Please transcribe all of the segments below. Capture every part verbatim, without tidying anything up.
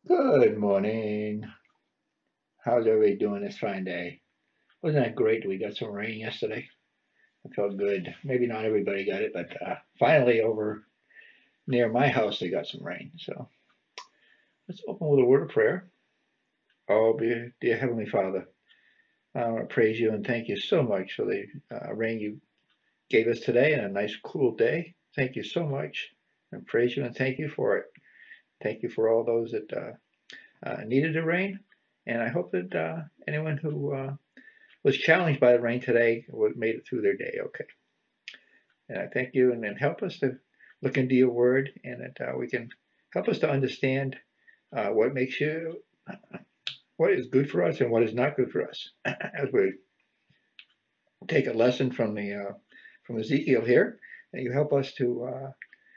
Good morning. How's everybody doing this fine day? Wasn't that great? We got some rain yesterday. It felt good. Maybe not everybody got it, but uh, finally over near my house they got some rain. So let's open with a word of prayer. Oh, dear, dear Heavenly Father, I want to praise you and thank you so much for the uh, rain you gave us today and a nice cool day. Thank you so much. And praise you and thank you for it. Thank you for all those that uh, uh, needed the rain. And I hope that uh, anyone who uh, was challenged by the rain today made it through their day okay. And I thank you, and then help us to look into your word, and that uh, we can help us to understand uh, what makes you, what is good for us and what is not good for us. As we take a lesson from the uh, from Ezekiel here, and you help us to,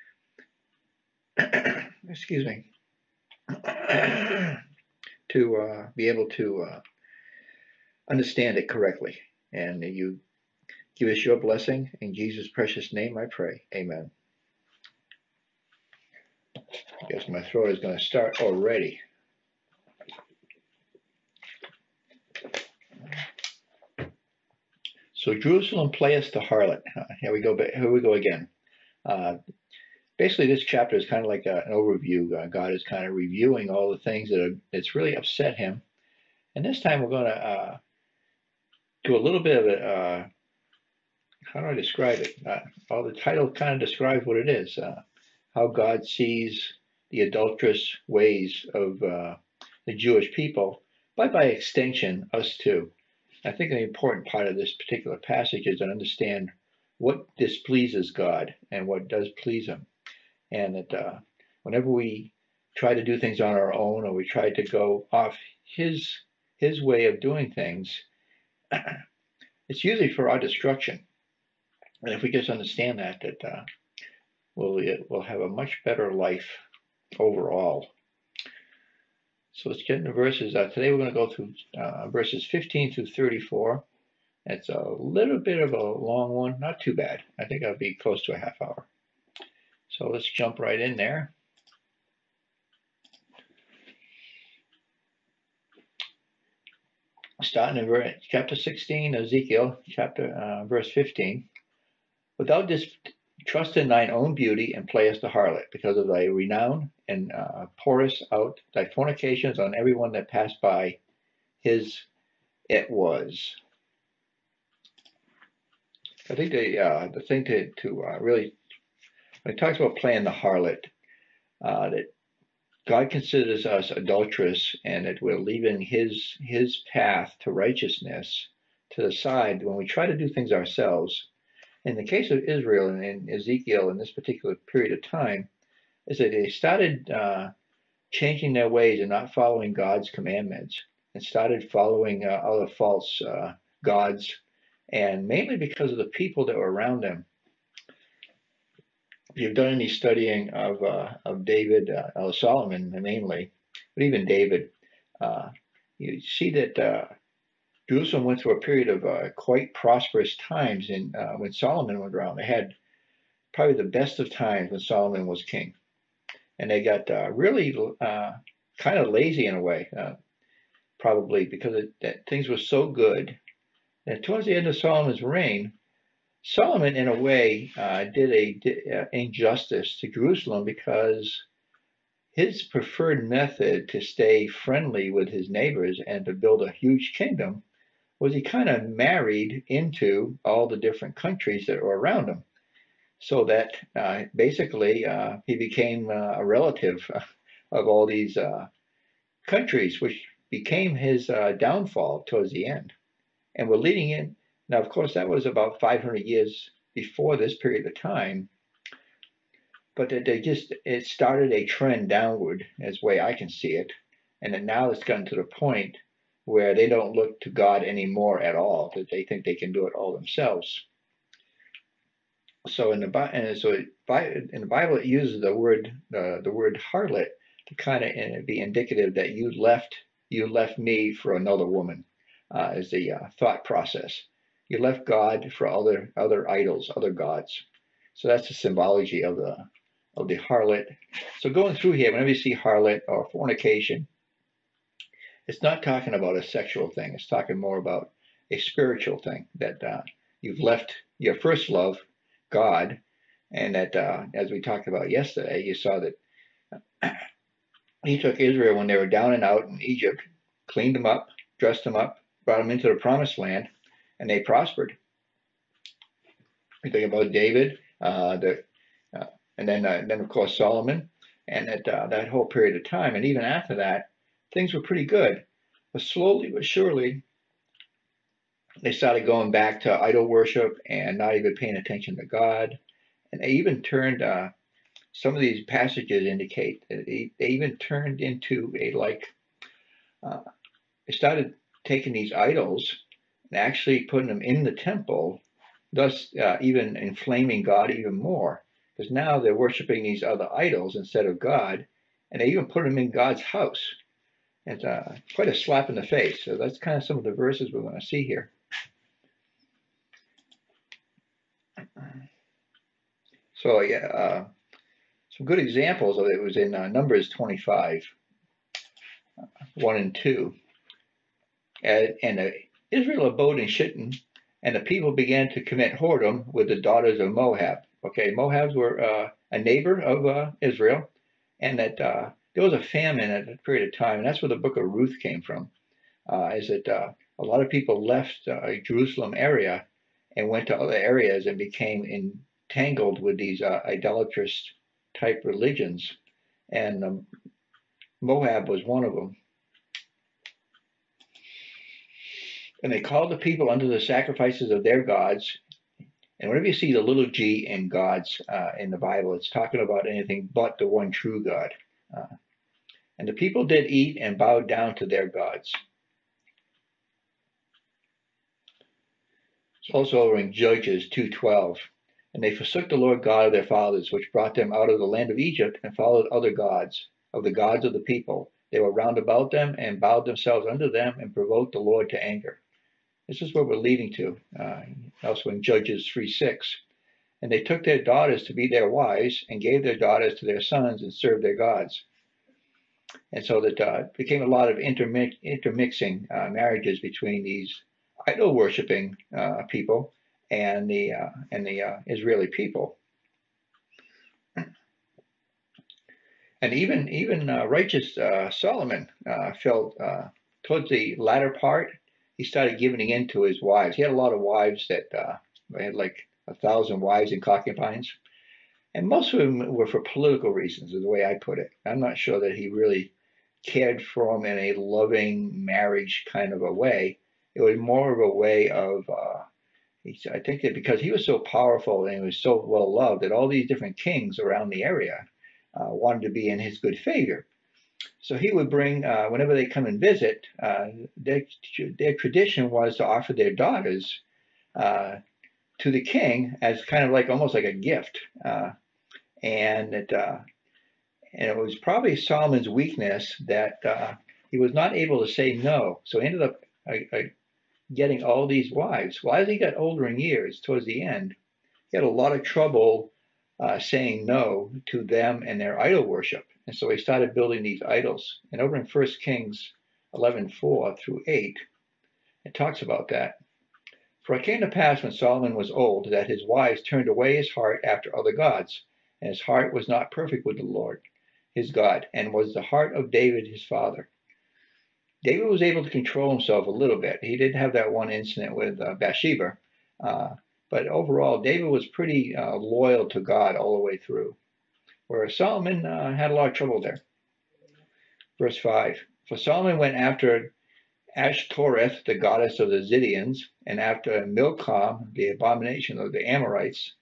uh, excuse me, to uh, be able to uh, understand it correctly. And you give us your blessing. In Jesus' precious name I pray. Amen. I guess my throat is going to start already. So Jerusalem playeth the harlot. Uh, here we go. Here we go again. Uh, basically, this chapter is kind of like a, an overview. Uh, God is kind of reviewing all the things that are, that's really upset Him. And this time we're going to uh, do a little bit of it. Uh, how do I describe it? Uh, all the title kind of describes what it is. Uh, how God sees the adulterous ways of uh, the Jewish people, but by extension, us too. I think an important part of this particular passage is to understand what displeases God and what does please Him. And that uh, whenever we try to do things on our own, or we try to go off His His way of doing things, it's usually for our destruction. And if we just understand that, that uh, we'll, we'll have a much better life overall. So let's get into verses. Uh, today we're going to go through uh, verses fifteen through thirty-four. It's a little bit of a long one, not too bad. I think I'll be close to a half hour. So let's jump right in there. Starting in verse, chapter sixteen, Ezekiel, chapter uh, verse fifteen. Without this, trust in thine own beauty and playest the harlot, because of thy renown, and uh, pourest out thy fornications on everyone that passed by. His it was. I think the uh, the thing to to uh, really, when it talks about playing the harlot, uh, that God considers us adulterous, and that we're leaving His His path to righteousness to the side when we try to do things ourselves. In the case of Israel and in Ezekiel in this particular period of time, is that they started uh, changing their ways and not following God's commandments, and started following uh, other false uh, gods, and mainly because of the people that were around them. If you've done any studying of uh, of David, uh, or Solomon mainly, but even David, uh, you see that uh, Jerusalem went through a period of uh, quite prosperous times. And uh, when Solomon went around, they had probably the best of times when Solomon was king. And they got uh, really uh, kind of lazy in a way, uh, probably because it, that things were so good. And towards the end of Solomon's reign, Solomon, in a way, uh, did a did, uh, injustice to Jerusalem, because his preferred method to stay friendly with his neighbors and to build a huge kingdom was he kind of married into all the different countries that were around him, so that uh, basically uh, he became uh, a relative of all these uh, countries, which became his uh, downfall towards the end. And we're leading in. Now, of course, that was about five hundred years before this period of time, but they just, it started a trend downward, as the way I can see it, and that now it's gotten to the point where they don't look to God anymore at all, that they think they can do it all themselves. So in the and so in the Bible, it uses the word uh, the word harlot to kind of be indicative that you left you left me for another woman, uh, is the uh, thought process. You left God for other other idols, other gods. So that's the symbology of the of the harlot. So going through here, whenever you see harlot or fornication, it's not talking about a sexual thing. It's talking more about a spiritual thing, that uh, you've left your first love, God, and that, uh, as we talked about yesterday, you saw that he took Israel when they were down and out in Egypt, cleaned them up, dressed them up, brought them into the promised land, and they prospered. We think about David, uh, the, uh, and then, uh, then of course Solomon, and that uh, that whole period of time, and even after that, things were pretty good. But slowly but surely, they started going back to idol worship and not even paying attention to God, and they even turned. Uh, some of these passages indicate that they, they even turned into a like. Uh, they started taking these idols and actually putting them in the temple, thus uh, even inflaming God even more. Because now they're worshiping these other idols instead of God, and they even put them in God's house. It's uh, quite a slap in the face. So that's kind of some of the verses we're going to see here. So yeah, uh, some good examples of it was in uh, Numbers twenty-five, one and two. And, and uh, Israel abode in Shittim, and the people began to commit whoredom with the daughters of Moab. Okay, Moabs were uh, a neighbor of uh, Israel, and that uh, there was a famine at that period of time, and that's where the book of Ruth came from. Uh, is that uh, a lot of people left uh, Jerusalem area and went to other areas and became entangled with these uh, idolatrous type religions, and um, Moab was one of them. And they called the people unto the sacrifices of their gods. And whenever you see the little g in gods uh, in the Bible, it's talking about anything but the one true God. Uh, and the people did eat and bowed down to their gods. It's also over in Judges two twelve. And they forsook the Lord God of their fathers, which brought them out of the land of Egypt, and followed other gods, of the gods of the people. They were round about them, and bowed themselves unto them, and provoked the Lord to anger. This is where we're leading to, uh, also in Judges three six. And they took their daughters to be their wives, and gave their daughters to their sons, and served their gods. And so that uh, became a lot of intermix, intermixing uh, marriages between these idol worshiping uh, people and the uh, and the uh, Israeli people. And even even uh, righteous uh, Solomon uh, felt uh, towards the latter part, he started giving in to his wives. He had a lot of wives that uh, had like a thousand wives and concubines, and most of them were for political reasons, is the way I put it. I'm not sure that he really cared for them in a loving marriage kind of a way. It was more of a way of, uh, I think that because he was so powerful and he was so well loved, that all these different kings around the area uh, wanted to be in his good favor. So he would bring, uh, whenever they come and visit, uh, their, their tradition was to offer their daughters uh, to the king as kind of like almost like a gift. Uh, and it, uh, and it was probably Solomon's weakness that uh, he was not able to say no. So he ended up uh, uh, getting all these wives. Well, as he got older in years, towards the end, he had a lot of trouble uh, saying no to them and their idol worship. And so he started building these idols. And over in First Kings eleven four through eight, it talks about that. For it came to pass when Solomon was old that his wives turned away his heart after other gods, and his heart was not perfect with the Lord his God, and was the heart of David his father. David was able to control himself a little bit. He did have that one incident with uh, Bathsheba, uh, but overall, David was pretty uh, loyal to God all the way through, whereas Solomon uh, had a lot of trouble there. Verse five, for Solomon went after Ashtoreth, the goddess of the Zidonians, and after Milcom, the abomination of the Amorites.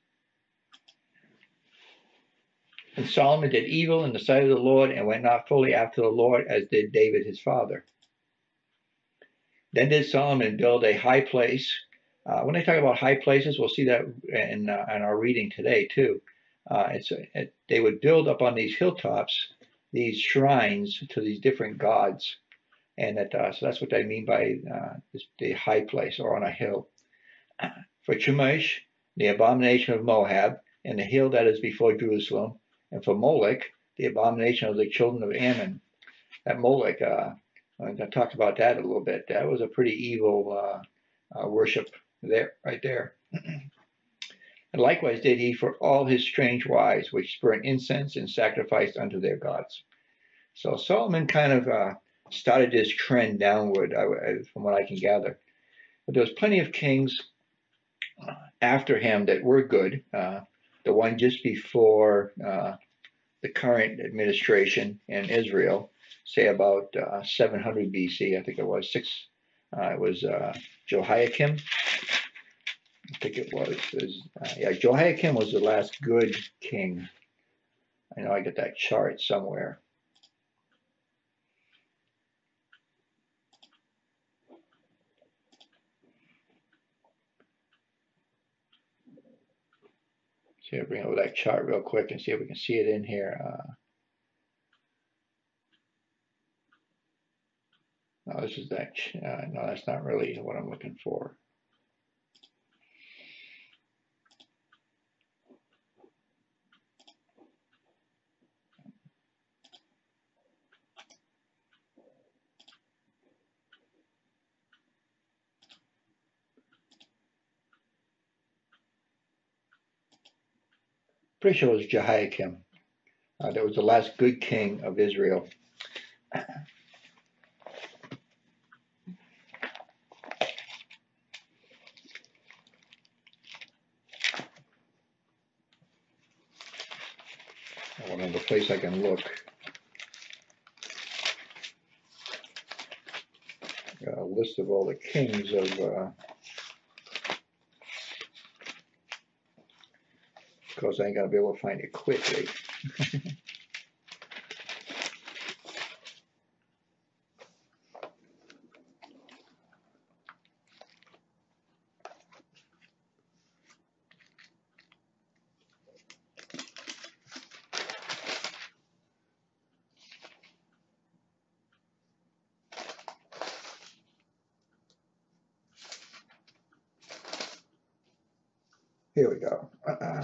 And Solomon did evil in the sight of the Lord, and went not fully after the Lord, as did David his father. Then did Solomon build a high place. Uh, when they talk about high places, we'll see that in, uh, in our reading today too. Uh, it's it, they would build up on these hilltops these shrines to these different gods, and that uh, so that's what they mean by uh, this, the high place or on a hill. For Chemosh, the abomination of Moab, and the hill that is before Jerusalem, and for Molech, the abomination of the children of Ammon. That Molech, uh, I'm going to talk about that a little bit. That was a pretty evil uh, uh, worship there, right there. And likewise did he for all his strange wives, which burnt incense and sacrificed unto their gods. So Solomon kind of uh, started this trend downward, uh, from what I can gather. But there was plenty of kings uh, after him that were good. Uh, the one just before uh, the current administration in Israel, say about uh, seven hundred B C, I think it was six. Uh, it was uh, Jehoiakim. I think it was. It was uh, yeah, Jehoiakim was the last good king. I know I got that chart somewhere. See, I'll bring over that chart real quick and see if we can see it in here. Uh, no, this is that. Uh, no, that's not really what I'm looking for. Pretty sure it was Jehoiakim. Uh, that was the last good king of Israel. One other place I can look. Got a list of all the kings of. Uh, of course, I ain't gonna be able to find it quickly. Here we go. Uh,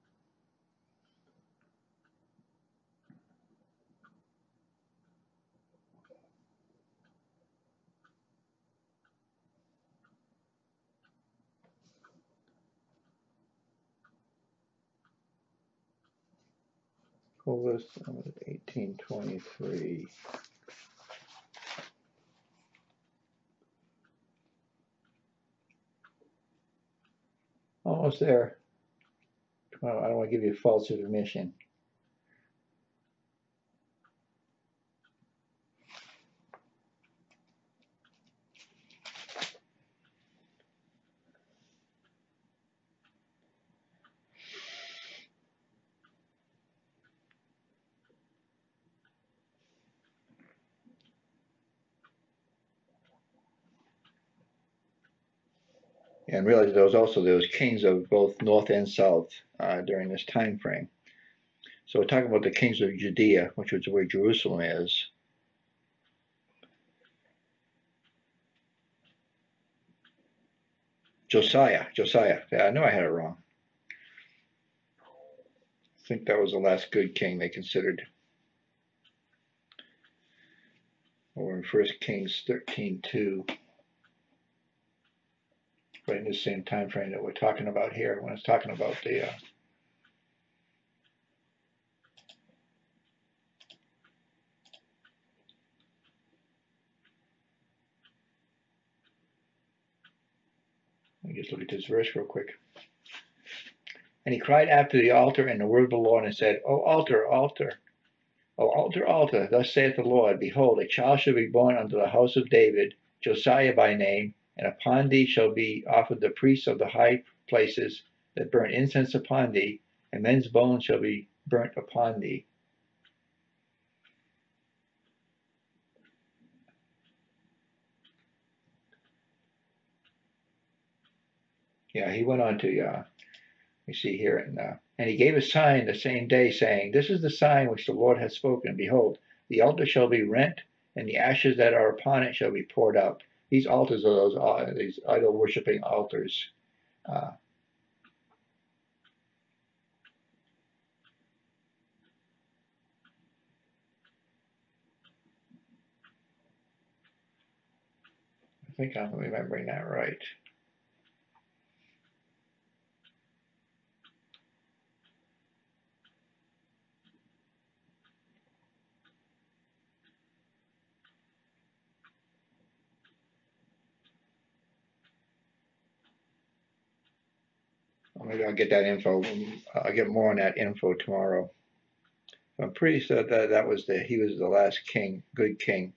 Full list eighteen twenty-three. Almost there. Well, I don't want to give you false information. And realize there was also those kings of both north and south uh, during this time frame. So we're talking about the kings of Judea, which is where Jerusalem is. Josiah, Josiah. Yeah, I know I had it wrong. I think that was the last good king they considered. Or in First Kings thirteen two. Right in the same time frame that we're talking about here when it's talking about the uh, let me just look at this verse real quick. And he cried after the altar and the word of the Lord and said, O altar, altar, O altar, altar, thus saith the Lord, behold, a child shall be born unto the house of David, Josiah by name, and upon thee shall be offered the priests of the high places that burn incense upon thee, and men's bones shall be burnt upon thee. Yeah, he went on to, uh, we see here, and, uh, and he gave a sign the same day, saying, This is the sign which the Lord hath spoken. Behold, the altar shall be rent, and the ashes that are upon it shall be poured out. These altars are those uh, these idol worshipping altars. Uh, I think I'm remembering that right. Well, maybe I'll get that info. I'll get more on that info tomorrow. I'm pretty sure that that was the he was the last king, good king.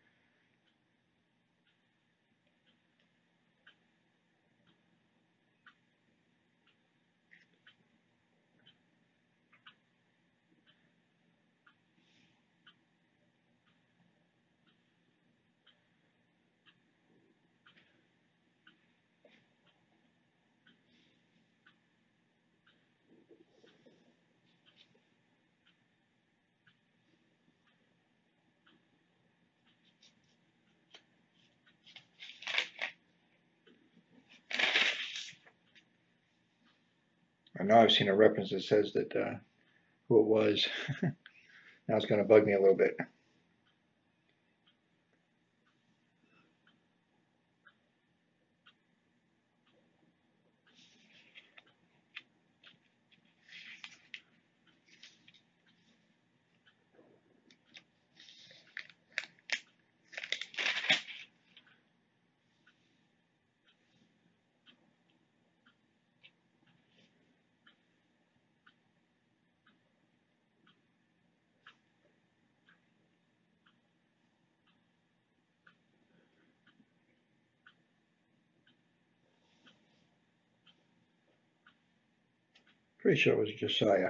I know I've seen a reference that says that uh, who it was. Now it's going to bug me a little bit. Pretty sure it was Josiah.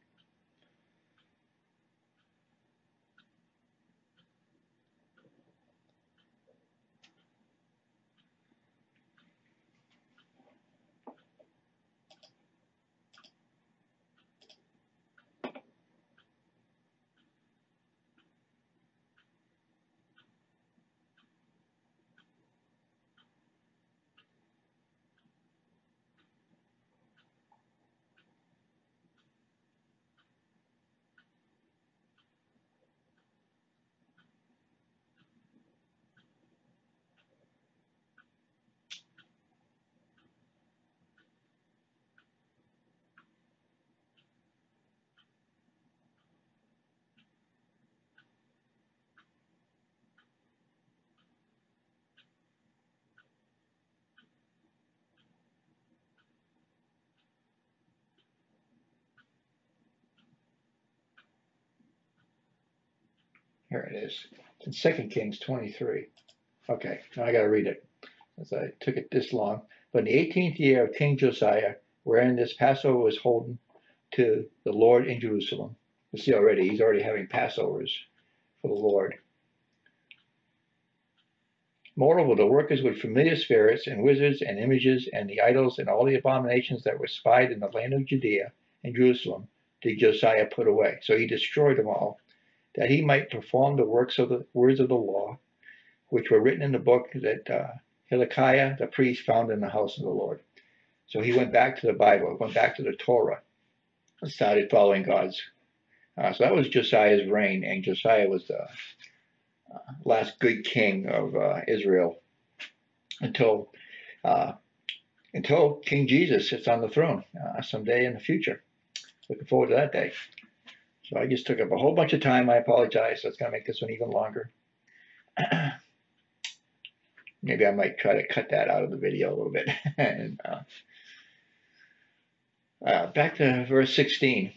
Here it is. It's in Second Kings twenty-three. Okay, now I got to read it, as I took it this long. But in the eighteenth year of King Josiah, wherein this Passover was holden to the Lord in Jerusalem. You see already, he's already having Passovers for the Lord. Moreover, the workers with familiar spirits and wizards and images and the idols and all the abominations that were spied in the land of Judea and Jerusalem did Josiah put away. So he destroyed them all, that he might perform the works of the words of the law, which were written in the book that uh, Hilkiah the priest found in the house of the Lord. So he went back to the Bible, went back to the Torah, and started following God's. Uh, so that was Josiah's reign, and Josiah was the uh, last good king of uh, Israel until uh, until King Jesus sits on the throne uh, someday in the future. Looking forward to that day. So I just took up a whole bunch of time. I apologize. That's going to make this one even longer. Maybe I might try to cut that out of the video a little bit. and, uh, uh, back to verse sixteen.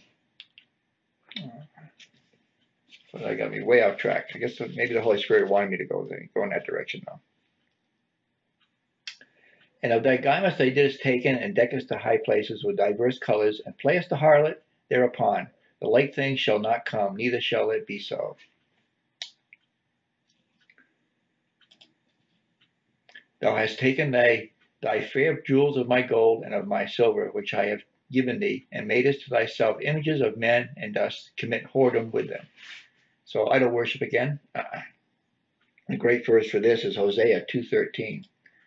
But I got me way off track. I guess maybe the Holy Spirit wanted me to go there, go in that direction now. And of thy garments they didst taken, and deckest the high places with diverse colors, and playest the harlot thereupon. The like thing shall not come, neither shall it be so. Thou hast taken thy, thy fair jewels of my gold and of my silver, which I have given thee, and madest to thyself images of men, and dost commit whoredom with them. So idol worship again. Uh, the great verse for this is Hosea two thirteen.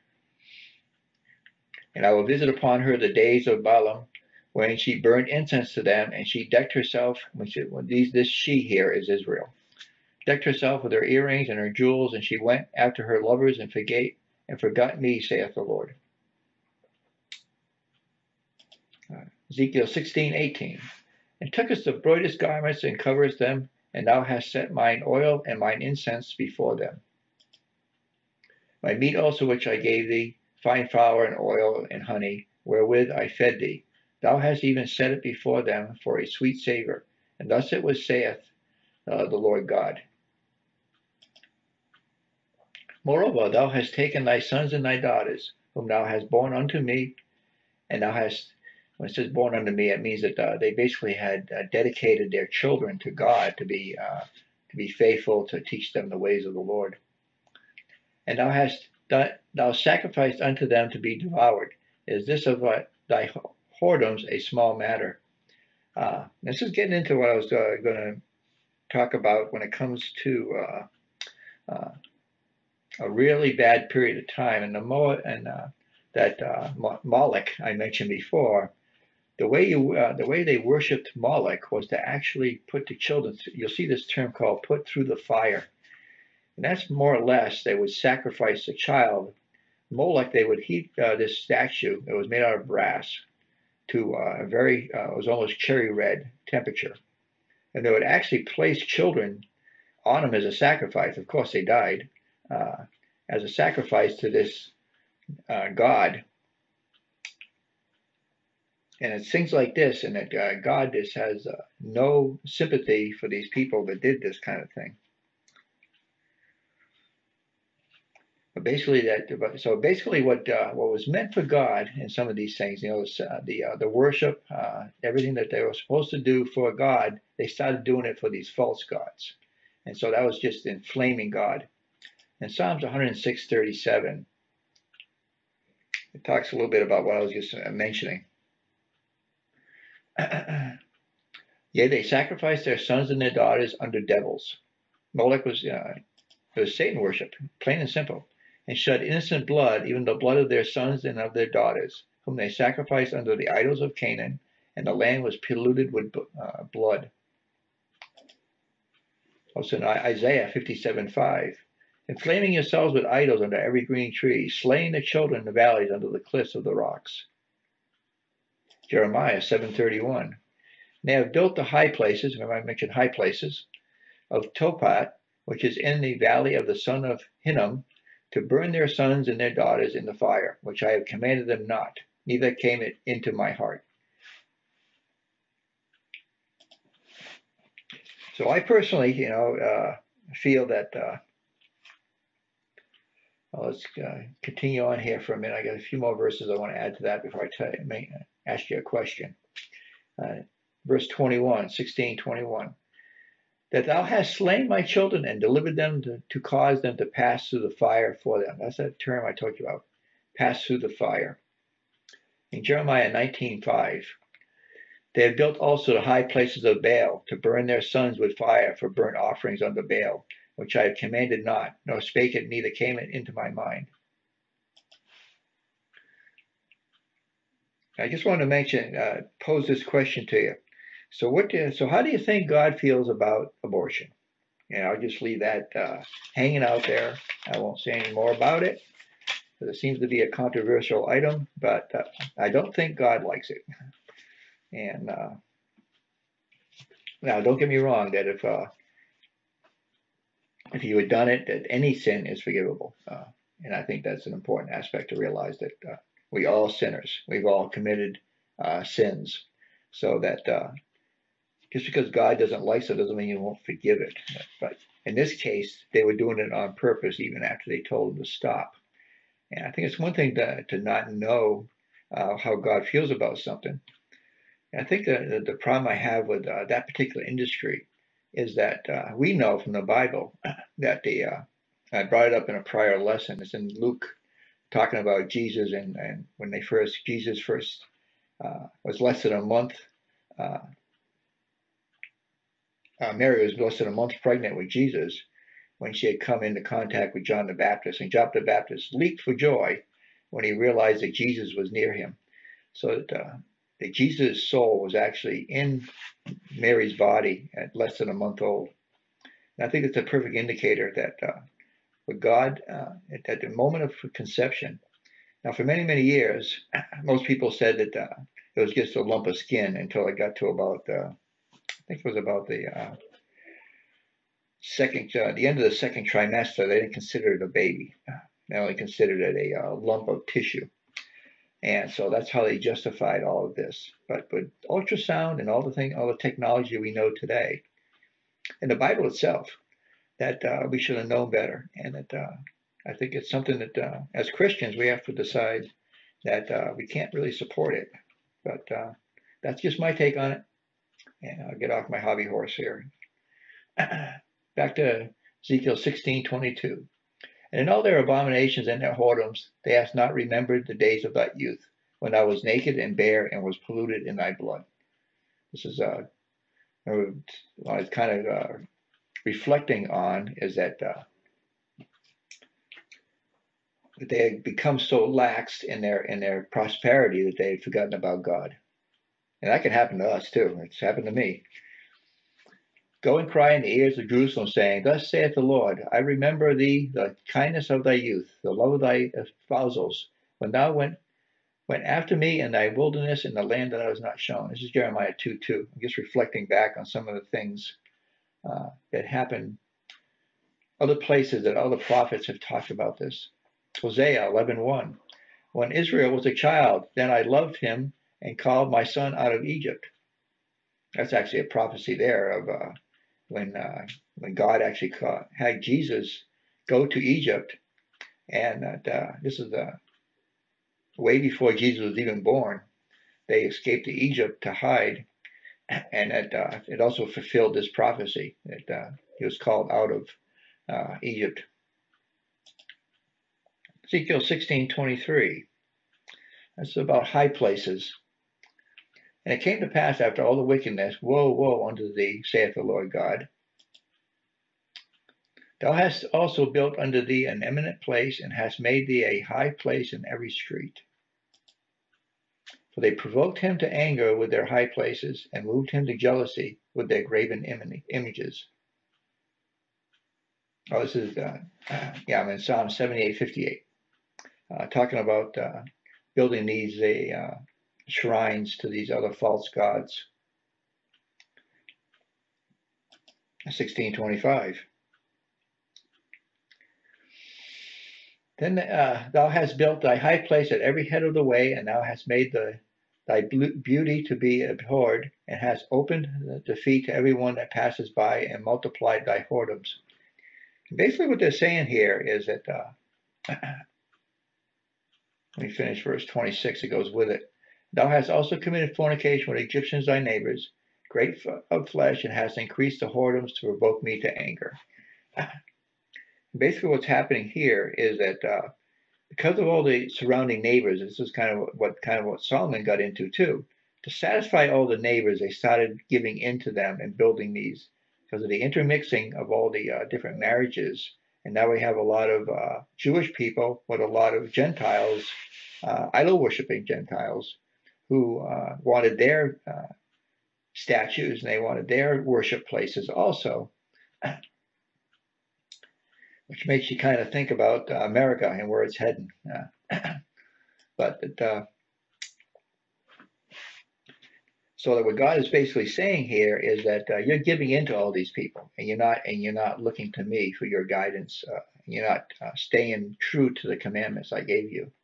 And I will visit upon her the days of Balaam, when she burned incense to them, and she decked herself. When, she, when these, this she here is Israel. Decked herself with her earrings and her jewels, and she went after her lovers and forgave, and forgot me, saith the Lord. Uh, Ezekiel sixteen eighteen. And tookest the brightest garments, and coverest them, and thou hast set mine oil and mine incense before them. My meat also which I gave thee, fine flour and oil and honey, wherewith I fed thee, thou hast even set it before them for a sweet savour. And thus it was, saith uh, the Lord God. Moreover, thou hast taken thy sons and thy daughters, whom thou hast borne unto me, and thou hast, when it says born unto me, it means that uh, they basically had uh, dedicated their children to God to be uh, to be faithful, to teach them the ways of the Lord. And thou hast done, thou sacrificed unto them to be devoured. Is this of uh, thy whoredoms a small matter? Uh, this is getting into what I was uh, going to talk about when it comes to uh, uh, a really bad period of time, and the Mo and uh, that uh, Moloch I mentioned before. The way you, uh, the way they worshipped Moloch was to actually put the children. You'll see this term called "put through the fire," and that's more or less they would sacrifice a child. Moloch, they would heat uh, this statue. It was made out of brass to uh, a very, uh, it was almost cherry red temperature, and they would actually place children on him as a sacrifice. Of course, they died uh, as a sacrifice to this uh, god. And it's things like this, and that uh, God just has uh, no sympathy for these people that did this kind of thing. But basically, that so basically, what uh, what was meant for God in some of these things, you know, uh, the uh, the worship, uh, everything that they were supposed to do for God, they started doing it for these false gods, and so that was just inflaming God. In Psalms one oh six thirty-seven, it talks a little bit about what I was just mentioning. Yea, they sacrificed their sons and their daughters unto devils. Moloch was, uh, it was Satan worship, plain and simple, and shed innocent blood, even the blood of their sons and of their daughters, whom they sacrificed unto the idols of Canaan, and the land was polluted with uh, blood. Also in Isaiah fifty-seven five, inflaming yourselves with idols under every green tree, slaying the children in the valleys under the cliffs of the rocks. Jeremiah seven thirty-one. They have built the high places, remember I mentioned high places, of Topat, which is in the valley of the son of Hinnom, to burn their sons and their daughters in the fire, which I have commanded them not, neither came it into my heart. So I personally, you know, uh, feel that, uh, well, let's uh, continue on here for a minute. I got a few more verses I want to add to that before I tell you, may, ask you a question. Uh, verse twenty-one, sixteen twenty-one. That thou hast slain my children and delivered them to, to cause them to pass through the fire for them. That's that term I told you about, pass through the fire. In Jeremiah nineteen five, they have built also the high places of Baal to burn their sons with fire for burnt offerings unto Baal, which I have commanded not, nor spake it, neither came it into my mind. I just want to mention, uh, pose this question to you. So what? Do, so how do you think God feels about abortion? And I'll just leave that uh, hanging out there. I won't say any more about it, because it seems to be a controversial item, but uh, I don't think God likes it. And uh, now, don't get me wrong, that if uh, if you had done it, that any sin is forgivable. Uh, and I think that's an important aspect to realize, that uh, we all sinners. We've all committed uh, sins. So that uh, just because God doesn't like it doesn't mean He won't forgive it. But in this case, they were doing it on purpose, even after they told them to stop. And I think it's one thing to, to not know uh, how God feels about something. And I think that the, the problem I have with uh, that particular industry is that uh, we know from the Bible that the, uh, I brought it up in a prior lesson, it's in Luke, talking about Jesus, and, and when they first, Jesus first uh, was less than a month, uh, uh, Mary was less than a month pregnant with Jesus when she had come into contact with John the Baptist. And John the Baptist leaped for joy when he realized that Jesus was near him. So that, uh, that Jesus' soul was actually in Mary's body at less than a month old. And I think it's a perfect indicator that uh, with God uh, at, at the moment of conception. Now, for many, many years, most people said that uh, it was just a lump of skin until it got to about, uh, I think it was about the uh, second, uh, the end of the second trimester. They didn't consider it a baby. They only considered it a uh, lump of tissue. And so that's how they justified all of this. But with ultrasound and all the thing, all the technology we know today, and the Bible itself, that uh, we should have known better. And that uh, I think it's something that, uh, as Christians, we have to decide that uh, we can't really support it. But uh, that's just my take on it. And I'll get off my hobby horse here. Back to Ezekiel sixteen twenty-two. And in all their abominations and their whoredoms, they hast not remembered the days of thy youth, when I was naked and bare and was polluted in thy blood. This is uh, what it's kind of uh, reflecting on is that uh, that they had become so lax in their in their prosperity that they had forgotten about God. And that can happen to us too. It's happened to me. Go and cry in the ears of Jerusalem, saying, Thus saith the Lord, I remember thee, the kindness of thy youth, the love of thy espousals, when thou went, went after me in thy wilderness in the land that I was not shown. This is Jeremiah two two. I'm just reflecting back on some of the things uh, that happened, other places that other prophets have talked about this. Hosea eleven one. When Israel was a child, then I loved him and called my son out of Egypt. That's actually a prophecy there of uh, when uh, when God actually caught, had Jesus go to Egypt, and that uh, this is uh, way before Jesus was even born. They escaped to Egypt to hide, and that uh, it also fulfilled this prophecy that uh, he was called out of uh, Egypt. Ezekiel sixteen twenty-three. That's about high places. And it came to pass after all the wickedness, woe, woe unto thee, saith the Lord God. Thou hast also built unto thee an eminent place, and hast made thee a high place in every street. For they provoked him to anger with their high places, and moved him to jealousy with their graven images. Oh, this is, uh, uh, yeah, I'm in Psalm seventy-eight fifty-eight, uh, talking about uh, building these uh, shrines to these other false gods. sixteen twenty-five. Then uh, thou hast built thy high place at every head of the way, and thou hast made the, thy beauty to be abhorred, and hast opened the feet to every one that passes by, and multiplied thy whoredoms. Basically what they're saying here is that, uh, let me finish verse twenty-six, it goes with it. Thou hast also committed fornication with Egyptians thy neighbors, great of flesh, and hast increased the whoredoms to provoke me to anger. Basically what's happening here is that uh, because of all the surrounding neighbors, this is kind of what kind of what Solomon got into too. To satisfy all the neighbors, they started giving in to them and building these because of the intermixing of all the uh, different marriages. And now we have a lot of uh, Jewish people with a lot of Gentiles, uh, idol-worshiping Gentiles, who uh, wanted their uh, statues and they wanted their worship places also, which makes you kind of think about uh, America and where it's heading. Uh, but uh, so that what God is basically saying here is that uh, you're giving in to all these people, and you're not, and you're not looking to me for your guidance. Uh, you're not uh, staying true to the commandments I gave you.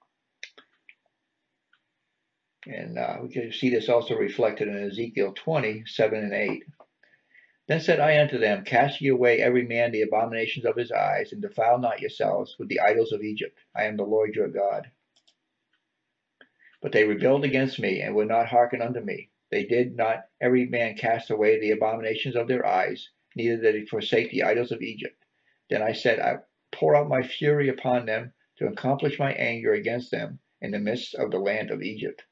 And uh, we can see this also reflected in Ezekiel twenty, seven and eight. Then said I unto them, Cast ye away every man the abominations of his eyes, and defile not yourselves with the idols of Egypt. I am the Lord your God. But they rebelled against me, and would not hearken unto me. They did not every man cast away the abominations of their eyes, neither did he forsake the idols of Egypt. Then I said, I pour out my fury upon them, to accomplish my anger against them in the midst of the land of Egypt.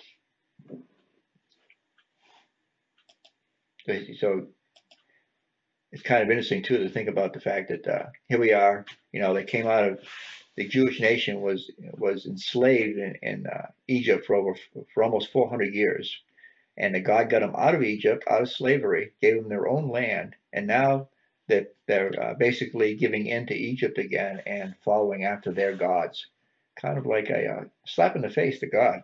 So it's kind of interesting too to think about the fact that uh, here we are. You know, they came out of the Jewish nation was was enslaved in, in uh, Egypt for over for almost four hundred years, and that God got them out of Egypt, out of slavery, gave them their own land, and now that they're uh, basically giving in to Egypt again and following after their gods. Kind of like a uh, slap in the face to God.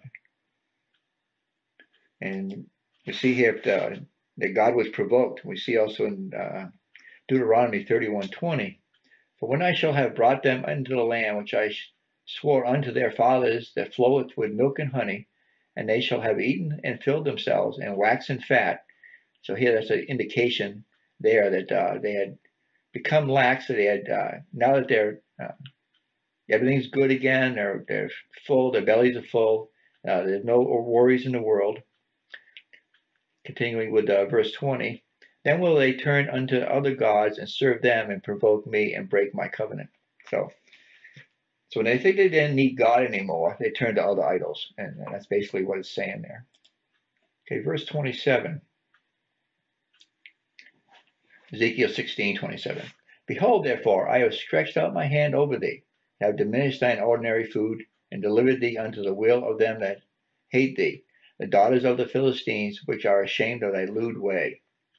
And we see here uh, that God was provoked. We see also in uh, Deuteronomy thirty-one twenty, for when I shall have brought them into the land which I swore unto their fathers, that floweth with milk and honey, and they shall have eaten and filled themselves, and waxen fat. So here that's an indication there that uh, they had become lax. That they had uh, now that they're uh, everything's good again. They're they're full. Their bellies are full. Uh, there's no worries in the world. Continuing with uh, verse twenty, then will they turn unto other gods and serve them and provoke me and break my covenant. So, so when they think they didn't need God anymore, they turn to other idols, and, and that's basically what it's saying there. Okay, verse twenty-seven. Ezekiel sixteen twenty-seven. Behold, therefore, I have stretched out my hand over thee, have diminished thine ordinary food, and delivered thee unto the will of them that hate thee, the daughters of the Philistines, which are ashamed of thy lewd way.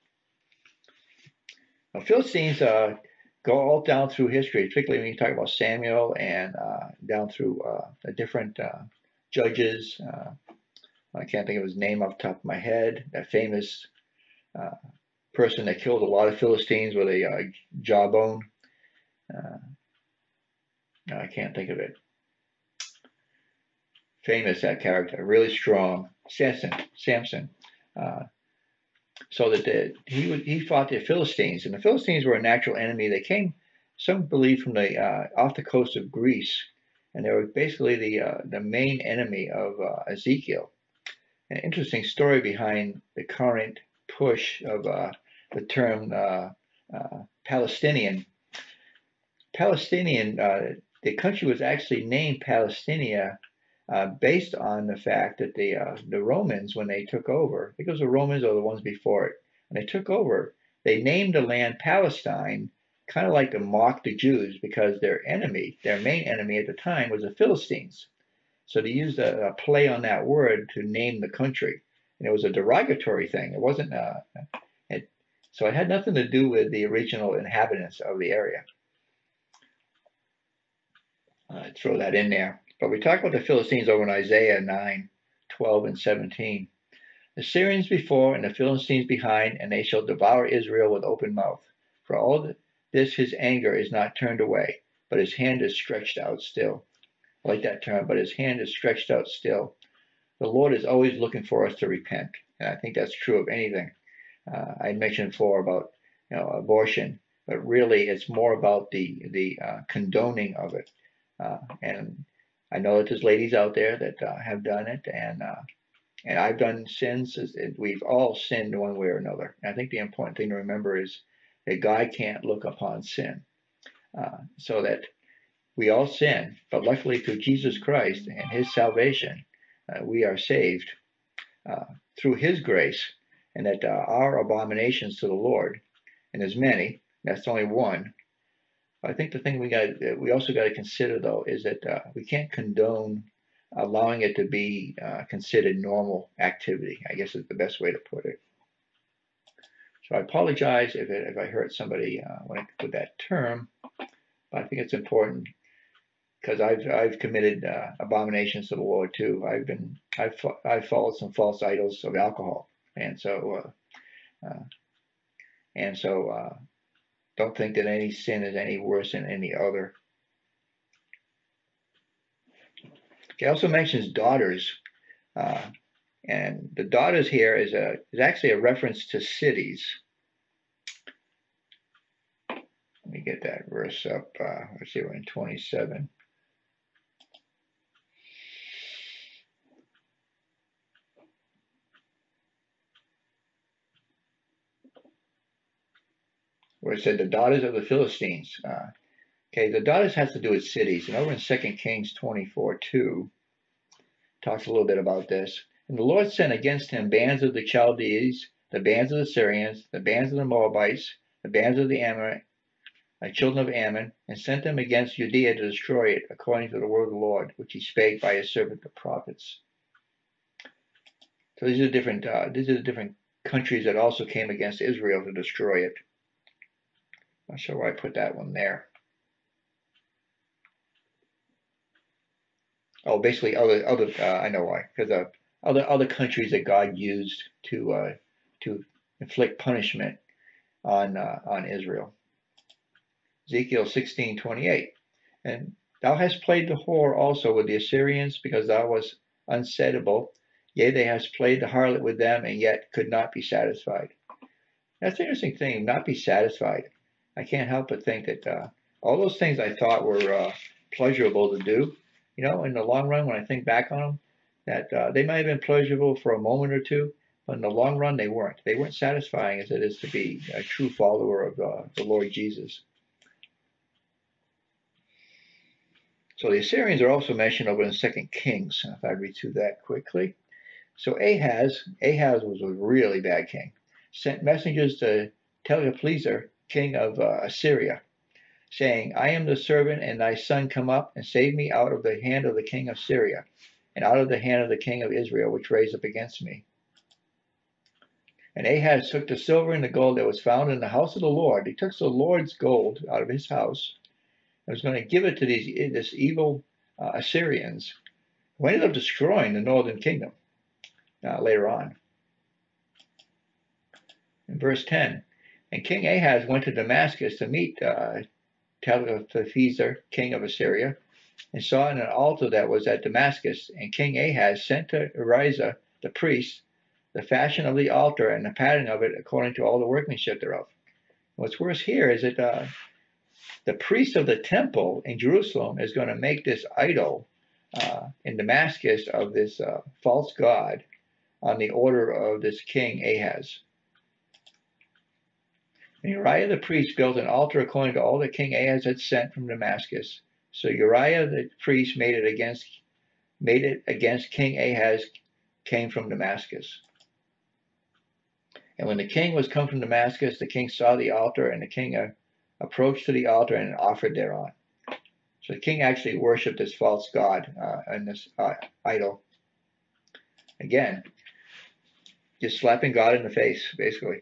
Now, Philistines uh, go all down through history, particularly when you talk about Samuel and uh, down through uh, the different uh, judges. Uh, I can't think of his name off the top of my head. That famous uh, person that killed a lot of Philistines with a uh, jawbone. Uh, no, I can't think of it. Famous, that character, really strong. Samson. Samson. Uh, so that the, he would, he fought the Philistines, and the Philistines were a natural enemy. They came, some believe, from the uh, off the coast of Greece, and they were basically the uh, the main enemy of uh, Ezekiel. An interesting story behind the current push of uh, the term uh, uh, Palestinian. Palestinian, uh, the country was actually named Palestinia uh, based on the fact that the uh, the Romans, when they took over, I think it was the Romans or the ones before it, when they took over, they named the land Palestine, kind of like to mock the Jews because their enemy, their main enemy at the time, was the Philistines. So they used a, a play on that word to name the country, and it was a derogatory thing. It wasn't. Uh, it, so it had nothing to do with the original inhabitants of the area. Uh, throw that in there. But we talk about the Philistines over in Isaiah nine, twelve, and seventeen. The Syrians before and the Philistines behind, and they shall devour Israel with open mouth. For all this his anger is not turned away, but his hand is stretched out still. I like that term, but his hand is stretched out still. The Lord is always looking for us to repent. And I think that's true of anything. Uh, I mentioned before about you know abortion, but really it's more about the the uh, condoning of it. Uh, and I know that there's ladies out there that uh, have done it, and uh, and I've done sins. We've all sinned one way or another. And I think the important thing to remember is that God can't look upon sin, uh, so that we all sin. But luckily, through Jesus Christ and His salvation, uh, we are saved uh, through His grace, and that uh, our abominations to the Lord, and there's many. That's only one. I think the thing we got, we also got to consider though, is that uh, we can't condone allowing it to be uh, considered normal activity. I guess is the best way to put it. So I apologize if it, if I hurt somebody uh, when I with that term, but I think it's important because I've I've committed uh, abominations to the Lord too. I've been I've I've followed some false idols of alcohol, and so uh, uh, and so. Uh, Don't think that any sin is any worse than any other. He also mentions daughters, uh, and the daughters here is a is actually a reference to cities. Let me get that verse up. Uh, let's see, we're in twenty-seven. Where it said the daughters of the Philistines. Uh, okay, the daughters has to do with cities, and over in Second Kings twenty-four two talks a little bit about this. And the Lord sent against him bands of the Chaldees, the bands of the Syrians, the bands of the Moabites, the bands of the Amorites, the children of Ammon, and sent them against Judea to destroy it, according to the word of the Lord, which he spake by his servant the prophets. So these are different. Uh, these are the different countries that also came against Israel to destroy it. Not sure why I put that one there. Oh, basically other other uh, I know why, because uh, other other countries that God used to uh, to inflict punishment on uh, on Israel. Ezekiel sixteen twenty-eight, and thou hast played the whore also with the Assyrians, because thou wast unsettable. Yea, they hast played the harlot with them, and yet could not be satisfied. That's an interesting thing, not be satisfied. I can't help but think that uh, all those things I thought were uh, pleasurable to do, you know, in the long run, when I think back on them, that uh, they might have been pleasurable for a moment or two, but in the long run, they weren't. They weren't satisfying as it is to be a true follower of uh, the Lord Jesus. So the Assyrians are also mentioned over in Second Kings, if I read through that quickly. So Ahaz, Ahaz was a really bad king, sent messengers to Tiglath-Pileser, king of uh, Assyria, saying, I am the servant, and thy son come up and save me out of the hand of the king of Syria, and out of the hand of the king of Israel, which raised up against me. And Ahaz took the silver and the gold that was found in the house of the Lord. He took the Lord's gold out of his house and was going to give it to these this evil uh, Assyrians, who ended up destroying the northern kingdom uh, later on. In verse ten, and King Ahaz went to Damascus to meet uh, Tiglath-Pileser, king of Assyria, and saw an altar that was at Damascus. And King Ahaz sent to Urijah the priest the fashion of the altar and the pattern of it according to all the workmanship thereof. What's worse here is that uh, the priest of the temple in Jerusalem is going to make this idol uh, in Damascus of this uh, false god on the order of this king Ahaz. And Uriah the priest built an altar according to all that King Ahaz had sent from Damascus. So Uriah the priest made it against made it against King Ahaz, came from Damascus. And when the king was come from Damascus, the king saw the altar, and the king uh, approached to the altar and offered thereon. So the king actually worshipped this false god uh, and this uh, idol. Again, just slapping God in the face, basically.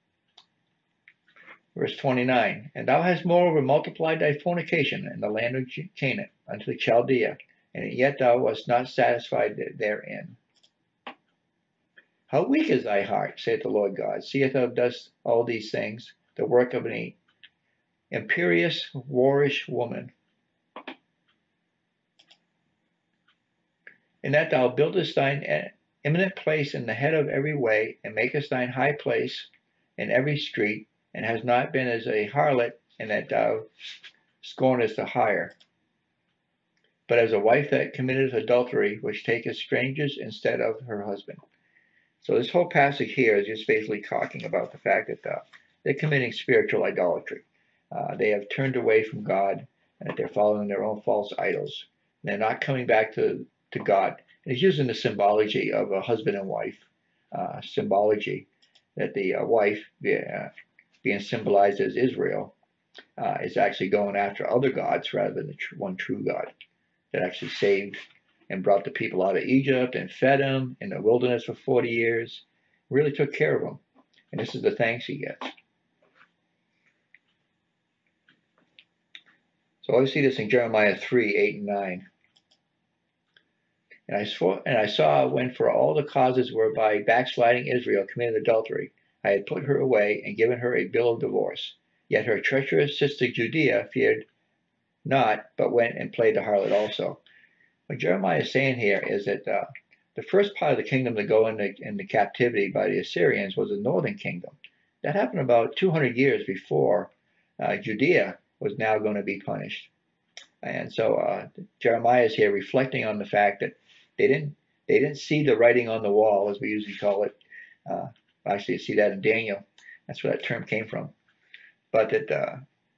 Verse twenty-nine, and thou hast moreover multiplied thy fornication in the land of Canaan unto Chaldea, and yet thou wast not satisfied therein. How weak is thy heart, saith the Lord God, seeth thou dost all these things, the work of an imperious, whorish woman. In that thou buildest thine eminent place in the head of every way, and makest thine high place in every street, and hast not been as a harlot, and that thou scornest the hire, but as a wife that committeth adultery, which taketh strangers instead of her husband. So this whole passage here is just basically talking about the fact that uh, they're committing spiritual idolatry. Uh, they have turned away from God, and that they're following their own false idols. And they're not coming back to, to God. And he's using the symbology of a husband and wife uh, symbology, that the uh, wife, uh, being symbolized as Israel, uh, is actually going after other gods rather than the tr- one true God that actually saved and brought the people out of Egypt and fed them in the wilderness for forty years, really took care of them. And this is the thanks he gets. So I see this in Jeremiah three, eight, and nine. And I, saw, and I saw when for all the causes whereby backsliding Israel committed adultery, I had put her away and given her a bill of divorce. Yet her treacherous sister Judea feared not, but went and played the harlot also. What Jeremiah is saying here is that uh, the first part of the kingdom to go into, into captivity by the Assyrians was the northern kingdom. That happened about two hundred years before uh, Judea was now going to be punished. And so uh, Jeremiah is here reflecting on the fact that they didn't they didn't see the writing on the wall, as we usually call it. Uh, actually, you see that in Daniel. That's where that term came from. But that uh,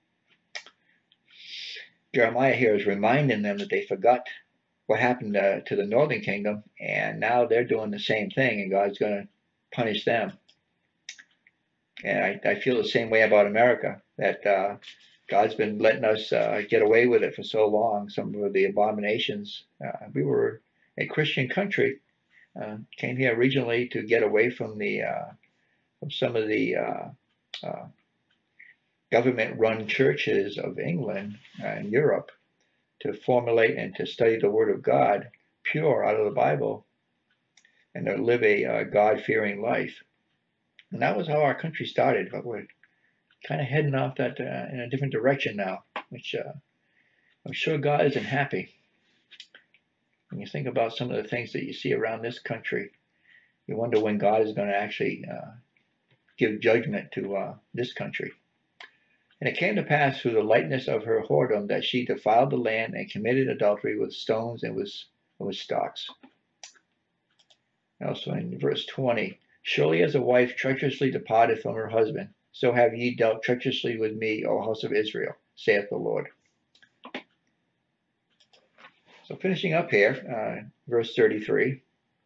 Jeremiah here is reminding them that they forgot what happened uh, to the northern kingdom, and now they're doing the same thing, and God's going to punish them. And I, I feel the same way about America, that uh, God's been letting us uh, get away with it for so long, some of the abominations. Uh, we were a Christian country, uh, came here originally to get away from the uh, from some of the uh, uh, government-run churches of England and Europe to formulate and to study the Word of God pure out of the Bible and to live a uh, God-fearing life. And that was how our country started, but we're kind of heading off that uh, in a different direction now, which uh, I'm sure God isn't happy. When you think about some of the things that you see around this country, you wonder when God is going to actually uh, give judgment to uh, this country. And it came to pass through the lightness of her whoredom that she defiled the land and committed adultery with stones and with, with stocks. Also in verse twenty, surely as a wife treacherously departed from her husband, so have ye dealt treacherously with me, O house of Israel, saith the Lord. So finishing up here, uh, verse thirty-three.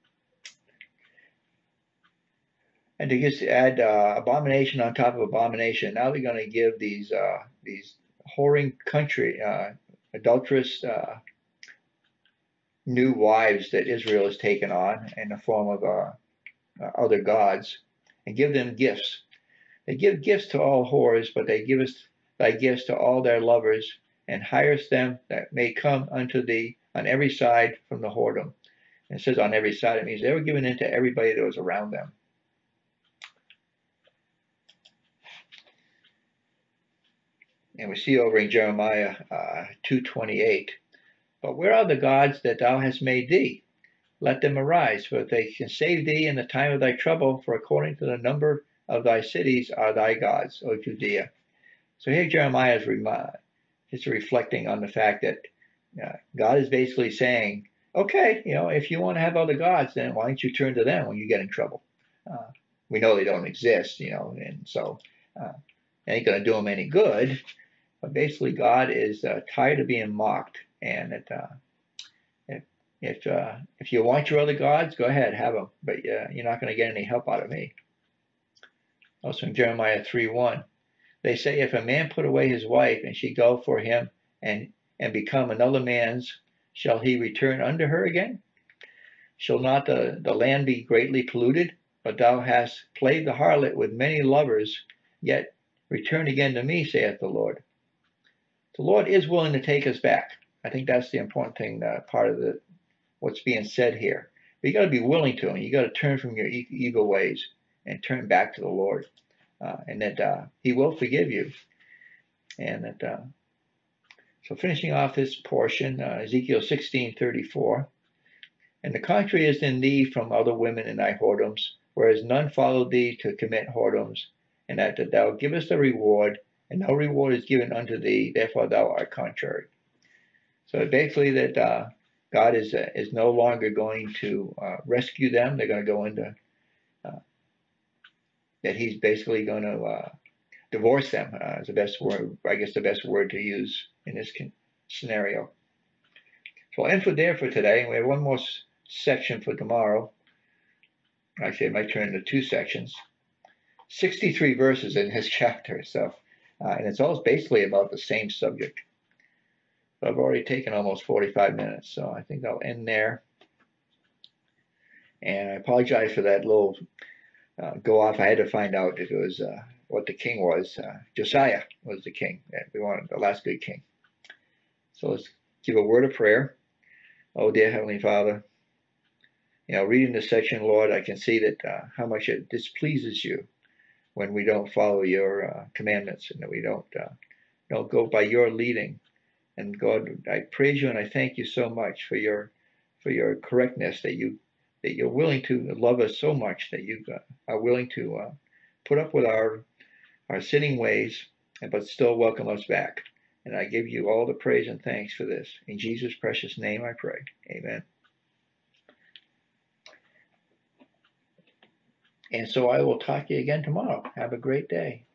And to just add uh, abomination on top of abomination, now they're going to give these uh, these whoring country, uh, adulterous uh, new wives that Israel has taken on in the form of uh, uh, other gods, and give them gifts. They give gifts to all whores, but they give us thy gifts to all their lovers, and hires them that may come unto thee on every side from the whoredom. And it says on every side, it means they were given into everybody that was around them. And we see over in Jeremiah uh, two twenty-eight, but where are the gods that thou hast made thee? Let them arise, for if they can save thee in the time of thy trouble, for according to the number of thy cities are thy gods, O Judea. So here Jeremiah is remi- is reflecting on the fact that uh, God is basically saying, okay, you know, if you want to have other gods, then why don't you turn to them when you get in trouble? Uh, we know they don't exist, you know, and so uh, it ain't going to do them any good. But basically, God is uh, tired of being mocked, and it, uh, if if uh, if you want your other gods, go ahead, have them, but uh, you're not going to get any help out of me. Also in Jeremiah three one, they say, if a man put away his wife, and she go for him, and and become another man's, shall he return unto her again? Shall not the, the land be greatly polluted? But thou hast played the harlot with many lovers, yet return again to me, saith the Lord. The Lord is willing to take us back. I think that's the important thing, uh, part of the what's being said here. But you got to be willing to, and you got to turn from your evil ways and turn back to the Lord, uh, and that uh, He will forgive you. And that uh, so finishing off this portion, uh, Ezekiel sixteen thirty-four. And the contrary is in thee from other women in thy whoredoms, whereas none followed thee to commit whoredoms, and that, that thou givest a reward, and no reward is given unto thee, therefore thou art contrary. So basically that uh, God is uh, is no longer going to uh, rescue them. They're going to go into, uh, that he's basically going to uh, divorce them, uh, is the best word, I guess the best word to use in this scenario. So I'll end for there for today. We have one more section for tomorrow. Actually, I might turn into two sections. sixty-three verses in this chapter, so uh, and it's all basically about the same subject. So I've already taken almost forty-five minutes, so I think I'll end there. And I apologize for that little uh, go off. I had to find out if it was uh, what the king was. Uh, Josiah was the king. We wanted the last good king. So let's give a word of prayer. Oh, dear Heavenly Father, you know, reading this section, Lord, I can see that uh, how much it displeases you when we don't follow your uh, commandments and that we don't uh, don't go by your leading. And God, I praise you and I thank you so much for your for your correctness, that you that you're willing to love us so much that you uh, are willing to uh, put up with our our sinning ways, but still welcome us back. And I give you all the praise and thanks for this. In Jesus' precious name I pray. Amen. And so I will talk to you again tomorrow. Have a great day.